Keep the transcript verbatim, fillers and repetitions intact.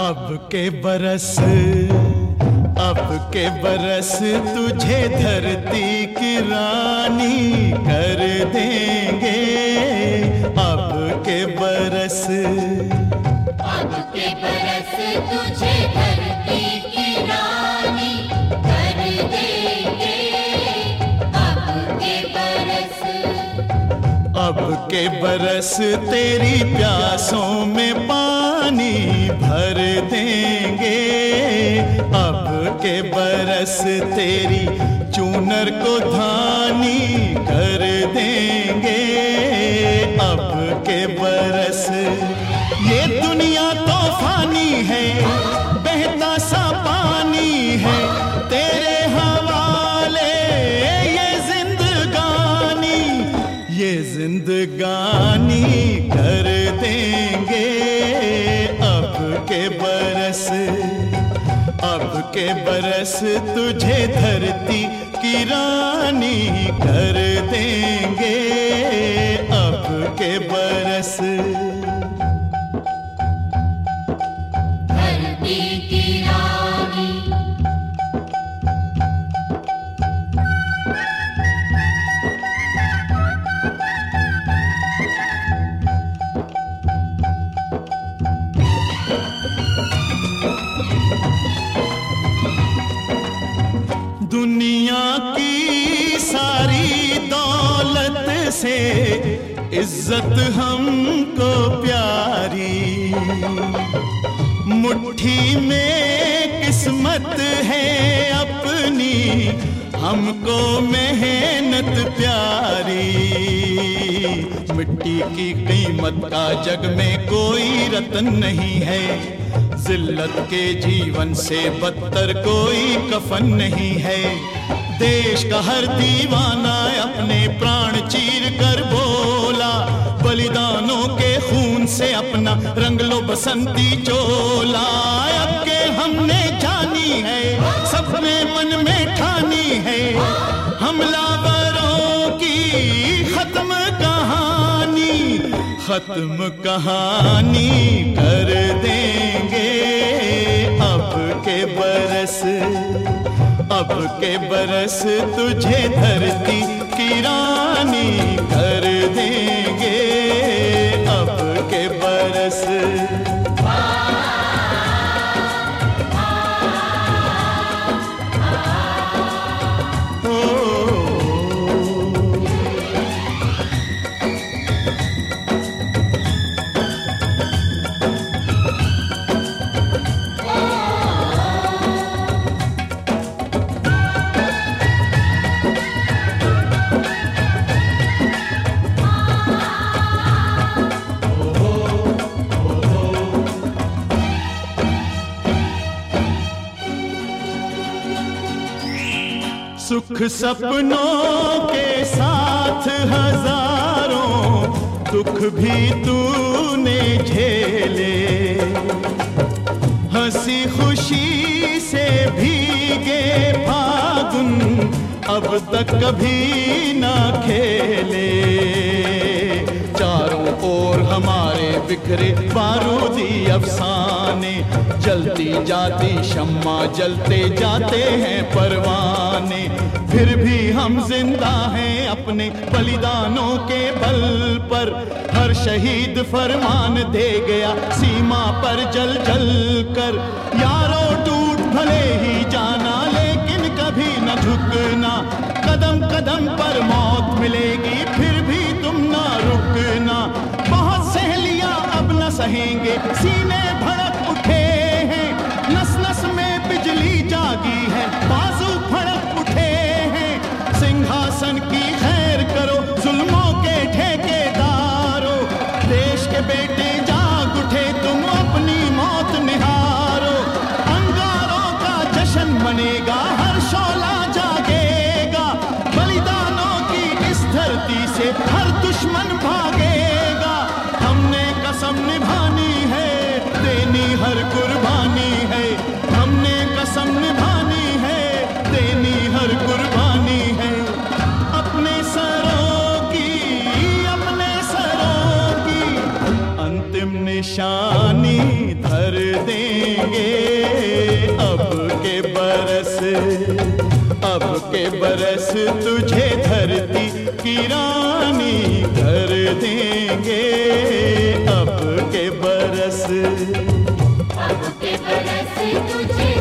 अब के बरस अब के बरस तुझे धरती की रानी कर देंगे। अब के बरस अब के बरस तुझे धरती की रानी कर देंगे। अब के बरस अब के बरस तेरी प्यासों में पानी भर देंगे। अब के बरस तेरी चूनर को धानी कर देंगे। अब के बरस ये दुनिया तो फानी है, बहता सा पानी है तेरे हवाले ये जिंदगानी, ये जिंदगानी कर देंगे। अब के बरस अब के बरस तुझे धरती की रानी कर देंगे। अब के बरस धरती की रानी दुनिया की सारी दौलत से इज्जत हमको प्यारी, मुट्ठी में किस्मत है अपनी हमको मेहनत प्यारी। मिट्टी की कीमत का जग में कोई रतन नहीं है, जिल्लत के जीवन से बदतर कोई कफन नहीं है। देश का हर दीवाना अपने प्राण चीर कर बोला, बलिदानों के खून से अपना रंग लो बसंती चोला। अब के हमने जानी है, सबने मन में ठानी है, हमलावरों की खत्म कहानी, खत्म कहानी कर देंगे। अब के बरस अब के बरस तुझे धरती की रानी कर देंगे। अब के बरस सुख सपनों के साथ हजारों दुख भी तूने झेले, हंसी खुशी से भीगे फागुन अब तक कभी ना खेले। चारों ओर हमारे बिखरे बारूदी अफसाने, जलती जाती शम्मा जलते जाते हैं परवाने। फिर भी हम जिंदा हैं अपने बलिदानों के बल पर, हर शहीद फरमान दे गया सीमा पर जल जल कर। यारों टूट भले ही जाना लेकिन कभी न झुकना, कदम कदम पर मौत मिलेगी फिर भी तुम ना रुकना। बहुत सहेलियां अब न सहेंगे, सीने भड़क उठे हैं, नस नस में बिजली जागी है, बाजू फड़क उठे हैं। सिंहासन की खैर करो जुल्मों के ठेकेदारों, देश के बेटे जाग उठे तुम अपनी मौत निहारो। अंगारों का जश्न मनेगा, हर शोला जागेगा, बलिदानों की इस धरती से हर दुश्मन भागेगा। हमने कसम निभानी है, देनी हर कुर्बानी है, हमने कसम निभानी है, देनी हर कुर्बानी है। अपने सरों की अपने सरों की अंतिम रस्म निशानी धर देंगे अब के बरस, अब के बरस तुझे धरती की रानी कर देंगे अब के बरस, अब के बरस तुझे